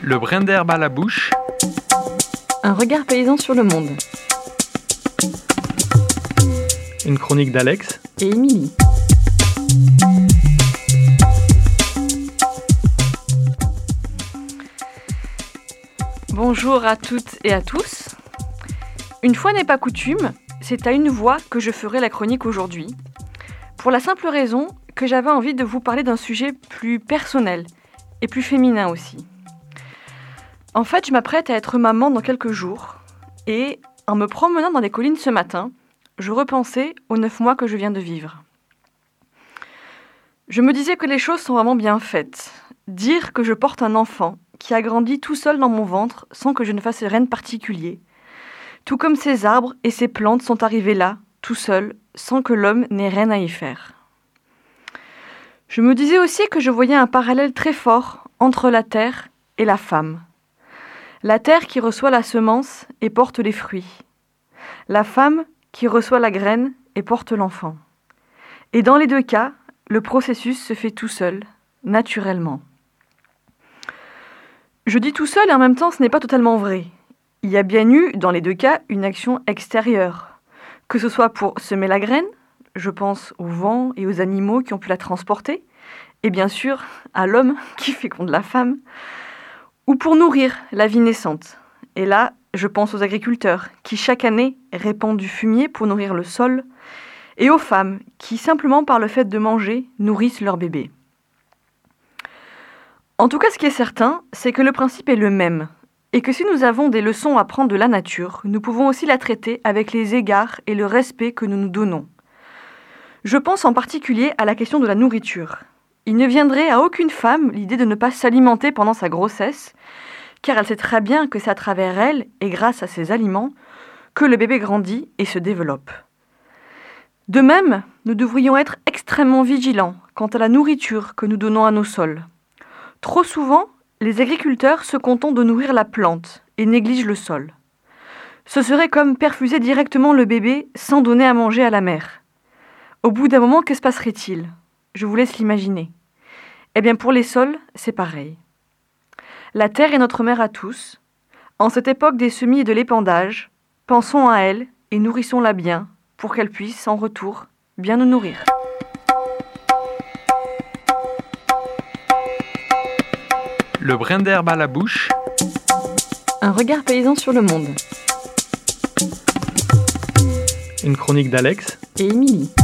Le brin d'herbe à la bouche. Un regard paysan sur le monde. Une chronique d'Alex Et Émilie. Bonjour à toutes et à tous. Une fois n'est pas coutume, c'est à une voix que je ferai la chronique aujourd'hui. Pour la simple raison que j'avais envie de vous parler d'un sujet plus personnel et plus féminin aussi. En fait, je m'apprête à être maman dans quelques jours et, en me promenant dans les collines ce matin, je repensais aux 9 mois que je viens de vivre. Je me disais que les choses sont vraiment bien faites. Dire que je porte un enfant qui a grandi tout seul dans mon ventre sans que je ne fasse rien de particulier, tout comme ces arbres et ces plantes sont arrivés là, tout seuls, sans que l'homme n'ait rien à y faire. Je me disais aussi que je voyais un parallèle très fort entre la terre et la femme. La terre qui reçoit la semence et porte les fruits. La femme qui reçoit la graine et porte l'enfant. Et dans les deux cas, le processus se fait tout seul, naturellement. Je dis tout seul et en même temps ce n'est pas totalement vrai. Il y a bien eu, dans les deux cas, une action extérieure. Que ce soit pour semer la graine, je pense au vent et aux animaux qui ont pu la transporter, et bien sûr à l'homme qui féconde la femme, ou pour nourrir la vie naissante. Et là, je pense aux agriculteurs qui chaque année répandent du fumier pour nourrir le sol, et aux femmes qui, simplement par le fait de manger, nourrissent leur bébé. En tout cas, ce qui est certain, c'est que le principe est le même, et que si nous avons des leçons à prendre de la nature, nous pouvons aussi la traiter avec les égards et le respect que nous nous donnons. Je pense en particulier à la question de la nourriture. Il ne viendrait à aucune femme l'idée de ne pas s'alimenter pendant sa grossesse, car elle sait très bien que c'est à travers elle, et grâce à ces aliments, que le bébé grandit et se développe. De même, nous devrions être extrêmement vigilants quant à la nourriture que nous donnons à nos sols. Trop souvent, les agriculteurs se contentent de nourrir la plante et négligent le sol. Ce serait comme perfuser directement le bébé sans donner à manger à la mère. Au bout d'un moment, que se passerait-il ? Je vous laisse l'imaginer. Eh bien, pour les sols, c'est pareil. La terre est notre mère à tous. En cette époque des semis et de l'épandage, pensons à elle et nourrissons-la bien pour qu'elle puisse, en retour, bien nous nourrir. Le brin d'herbe à la bouche. Un regard paysan sur le monde. Une chronique d'Alex Et Émilie.